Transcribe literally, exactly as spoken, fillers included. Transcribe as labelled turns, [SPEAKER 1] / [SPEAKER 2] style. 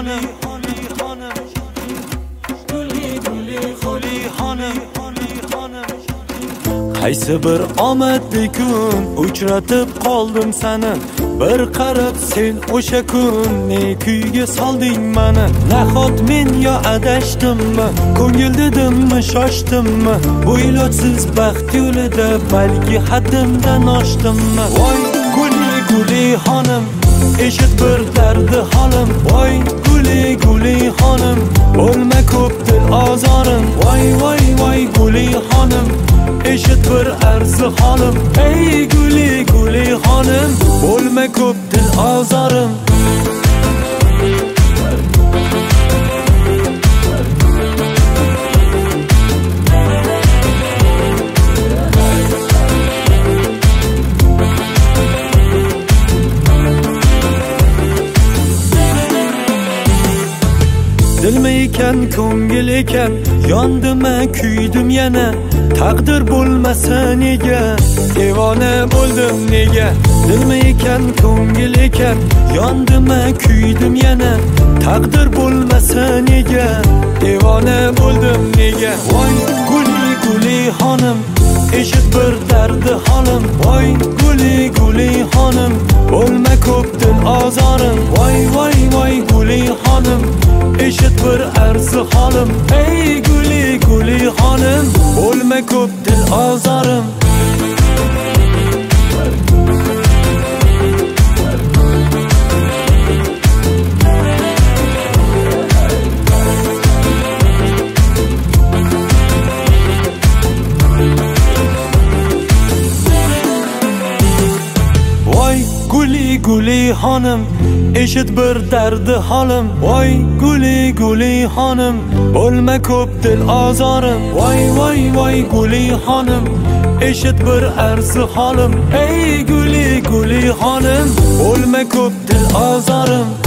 [SPEAKER 1] hanım, Guli Guli hanım. Qaysi bir omadli kun uchratib qoldim seni, bir qarab sen o'sha kun ne kuyga solding meni. Nahot men yo adashdimmi, ko'ngil dedimmi, shoshdimmi, bu ilojsiz baxt yo'lida balki haddimdan oshdimmi? Voy Guli Guli hanım, eshit bir dardi holim. Voy Guli Guli hanım, bo'lma ko'p dil ozorim. Voy voy voy Guli hanım, eshit bir arzi holim. Ey Guli Guli hanım, bo'lma ko'p dil ozorim. Dilmi ekan, ko'ngil ekan, yondim, kuydim yana. Taqdir bo'lmasa nega, devona bo'ldim nega? Dilmi ekan, ko'ngil ekan, yondim, kuydim yana. Taqdir bo'lmasa nega, devona bo'ldim nega? Voy Guli Guli hanım, eshit bir dardi holim. Voy Guli Guli hanım, bo'lma ko'p dil ozorim. Voy voy voy Guli hanım, eshit bir arzi holim. Ey Guli Guli hanım, bo'lma ko'p dil ozorim. Guli Guli hanım, eshit bir dardi holim. Voy Guli Guli hanım, bo'lma ko'p dil ozorim. Voy voy voy Guli hanım, eshit bir arzi holim. Ey Guli Guli hanım, bo'lma ko'p dil ozorim.